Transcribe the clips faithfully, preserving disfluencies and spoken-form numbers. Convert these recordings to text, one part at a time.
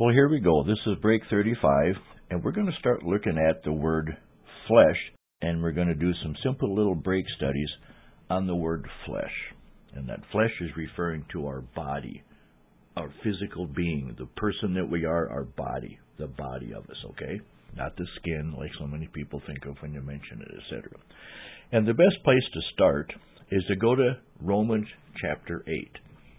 Well, here we go. This is break thirty-five, and we're going to start looking at the word flesh, and we're going to do some simple little break studies on the word flesh. And that flesh is referring to our body, our physical being, the person that we are, our body, the body of us, okay? Not the skin, like so many people think of when you mention it, et cetera. And the best place to start is to go to Romans chapter eight.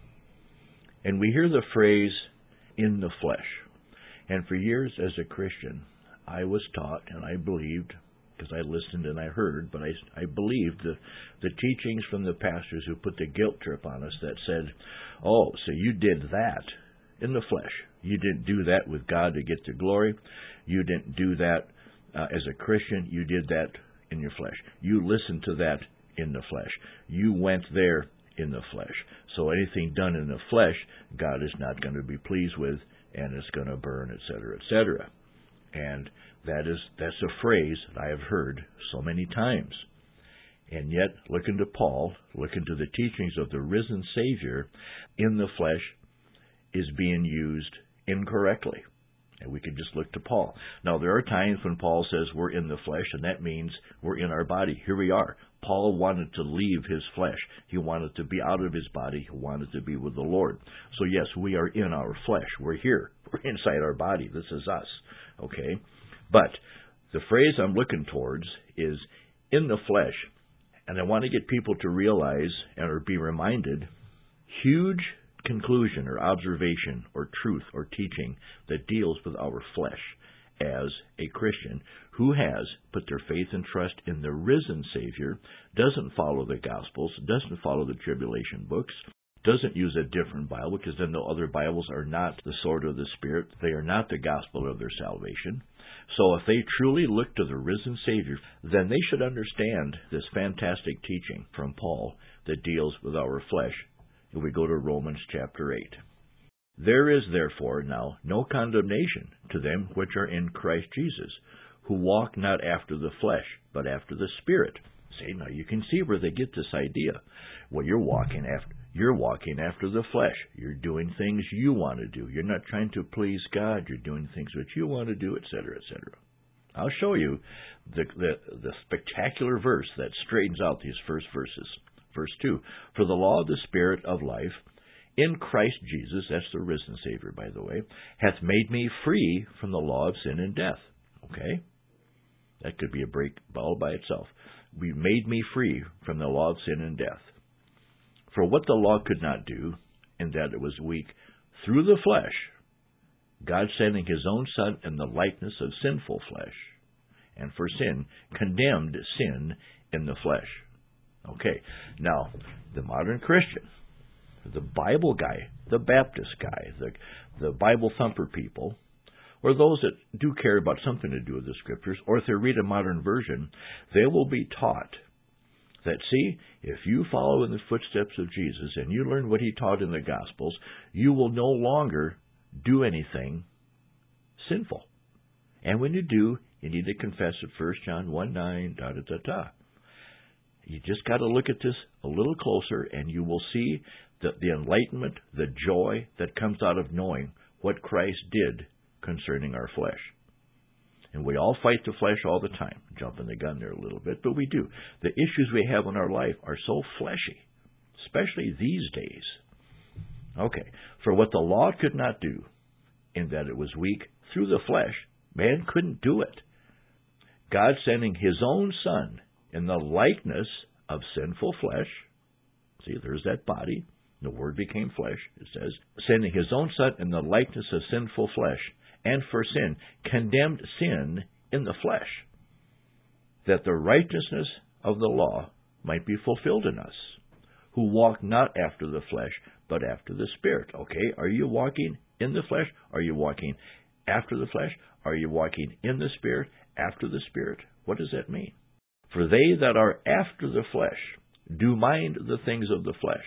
And we hear the phrase, in the flesh. And for years as a Christian, I was taught and I believed, because I listened and I heard, but I, I believed the, the teachings from the pastors who put the guilt trip on us that said, oh, so you did that in the flesh. You didn't do that with God to get the glory. You didn't do that uh, as a Christian. You did that in your flesh. You listened to that in the flesh. You went there in the flesh. So anything done in the flesh, God is not going to be pleased with, and it's going to burn, et cetera, et cetera. And that is that's a phrase that I have heard so many times. And yet, looking to Paul, looking to the teachings of the risen Savior, in the flesh is being used incorrectly. And we could just look to Paul. Now, there are times when Paul says we're in the flesh, and that means we're in our body. Here we are. Paul wanted to leave his flesh. He wanted to be out of his body. He wanted to be with the Lord. So, yes, we are in our flesh. We're here. We're inside our body. This is us. Okay? But the phrase I'm looking towards is in the flesh. And I want to get people to realize or be reminded, huge conclusion or observation or truth or teaching that deals with our flesh as a Christian who has put their faith and trust in the risen Savior, doesn't follow the Gospels, doesn't follow the tribulation books, doesn't use a different Bible, because then the other Bibles are not the sword of the Spirit. They are not the gospel of their salvation. So if they truly look to the risen Savior, then they should understand this fantastic teaching from Paul that deals with our flesh. If we go to Romans chapter eight. There is therefore now no condemnation to them which are in Christ Jesus, who walk not after the flesh, but after the Spirit. See, now you can see where they get this idea. Well, you're walking after you're walking after the flesh. You're doing things you want to do. You're not trying to please God. You're doing things that you want to do, et cetera, et cetera. I'll show you the, the, the spectacular verse that straightens out these first verses. Verse two, for the law of the Spirit of life in Christ Jesus, that's the risen Savior, by the way, hath made me free from the law of sin and death. Okay? That could be a break all by itself. We made me free from the law of sin and death. For what the law could not do, in that it was weak, through the flesh, God sending His own Son in the likeness of sinful flesh, and for sin, condemned sin in the flesh. Okay, now, the modern Christian, the Bible guy, the Baptist guy, the, the Bible thumper people, or those that do care about something to do with the Scriptures, or if they read a modern version, they will be taught that, see, if you follow in the footsteps of Jesus and you learn what He taught in the Gospels, you will no longer do anything sinful. And when you do, you need to confess it, First John one nine, da da da da. You just got to look at this a little closer, and you will see that the enlightenment, the joy that comes out of knowing what Christ did concerning our flesh. And we all fight the flesh all the time. Jumping the gun there a little bit, but we do. The issues we have in our life are so fleshy, especially these days. Okay, for what the law could not do, in that it was weak through the flesh, man couldn't do it. God sending His own Son in the likeness of sinful flesh. See, there's that body. The Word became flesh, it says. Sending His own Son in the likeness of sinful flesh, and for sin, condemned sin in the flesh, that the righteousness of the law might be fulfilled in us, who walk not after the flesh, but after the Spirit. Okay, are you walking in the flesh? Are you walking after the flesh? Are you walking in the Spirit, after the Spirit? What does that mean? For they that are after the flesh do mind the things of the flesh,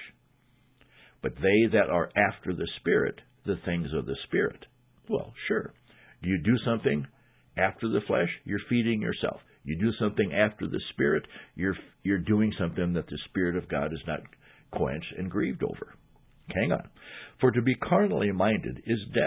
but they that are after the Spirit, the things of the Spirit. Well, sure. Do you do something after the flesh? You're feeding yourself. You do something after the Spirit, you're you're doing something that the Spirit of God is not quenched and grieved over. Hang on. For to be carnally minded is death,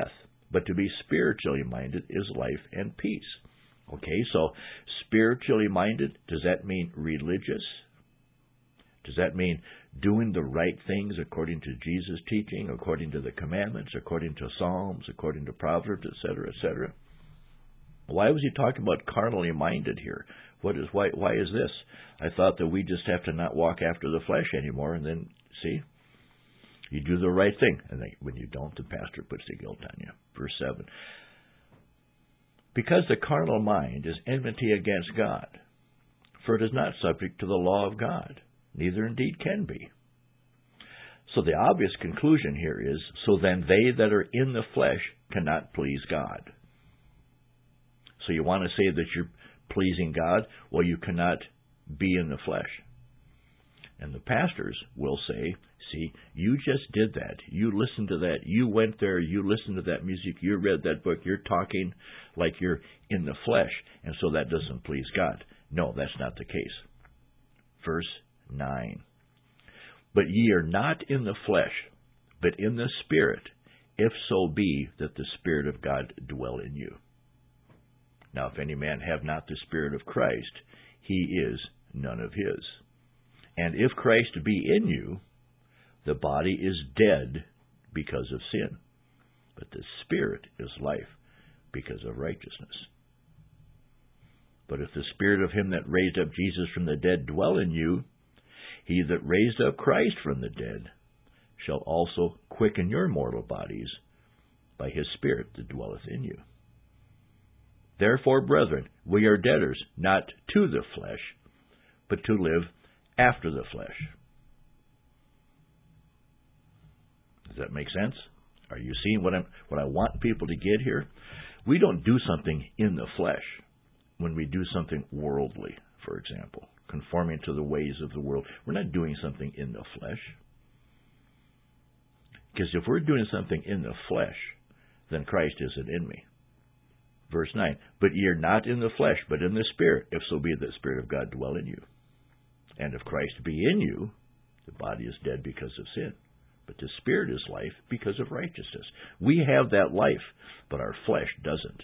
but to be spiritually minded is life and peace. Okay, so spiritually minded, does that mean religious? Does that mean doing the right things according to Jesus' teaching, according to the commandments, according to Psalms, according to Proverbs, et cetera, et cetera? Why was he talking about carnally minded here? What is why? Why is this? I thought that we just have to not walk after the flesh anymore, and then see, you do the right thing, and then when you don't, the pastor puts the guilt on you. Verse seven. Because the carnal mind is enmity against God, for it is not subject to the law of God, neither indeed can be. So the obvious conclusion here is, so then they that are in the flesh cannot please God. So you want to say that you're pleasing God? Well, you cannot be in the flesh. And the pastors will say, see, you just did that. You listened to that. You went there. You listened to that music. You read that book. You're talking like you're in the flesh, and so that doesn't please God. No, that's not the case. Verse nine. But ye are not in the flesh, but in the Spirit, if so be that the Spirit of God dwell in you. Now, if any man have not the Spirit of Christ, he is none of his. And if Christ be in you, the body is dead because of sin, but the Spirit is life because of righteousness. But if the Spirit of him that raised up Jesus from the dead dwell in you, he that raised up Christ from the dead shall also quicken your mortal bodies by his Spirit that dwelleth in you. Therefore, brethren, we are debtors, not to the flesh, but to live after the flesh. Does that make sense? Are you seeing what I'm, what I want people to get here? We don't do something in the flesh when we do something worldly, for example, conforming to the ways of the world. We're not doing something in the flesh. Because if we're doing something in the flesh, then Christ isn't in me. Verse nine, but ye are not in the flesh, but in the Spirit, if so be the Spirit of God dwell in you. And if Christ be in you, the body is dead because of sin, but the Spirit is life because of righteousness. We have that life, but our flesh doesn't.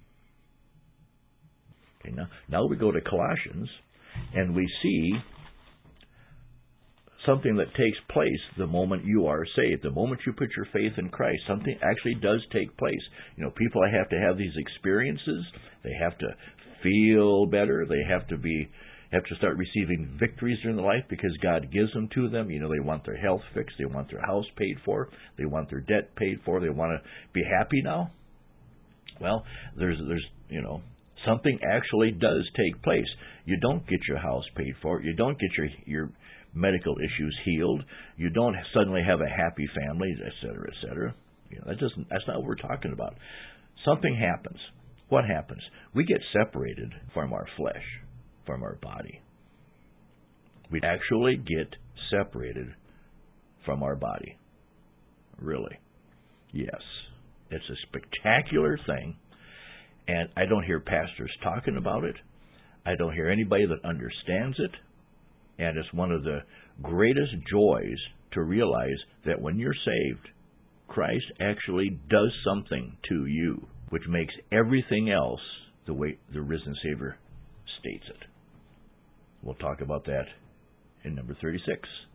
Okay, now, now we go to Colossians, and we see something that takes place the moment you are saved. The moment you put your faith in Christ, something actually does take place. You know, people have to have these experiences. They have to feel better. They have to be have to start receiving victories during their life because God gives them to them. You know, they want their health fixed. They want their house paid for. They want their debt paid for. They want to be happy now. Well, there's there's you know, something actually does take place. You don't get your house paid for. You don't get your your medical issues healed. You don't suddenly have a happy family, et cetera, et cetera. You know, that doesn't. That's not what we're talking about. Something happens. What happens? We get separated from our flesh, from our body. We actually get separated from our body. Really. Yes. It's a spectacular thing, and I don't hear pastors talking about it. I don't hear anybody that understands it. And it's one of the greatest joys to realize that when you're saved, Christ actually does something to you, which makes everything else the way the risen Savior states it. We'll talk about that in number thirty-six.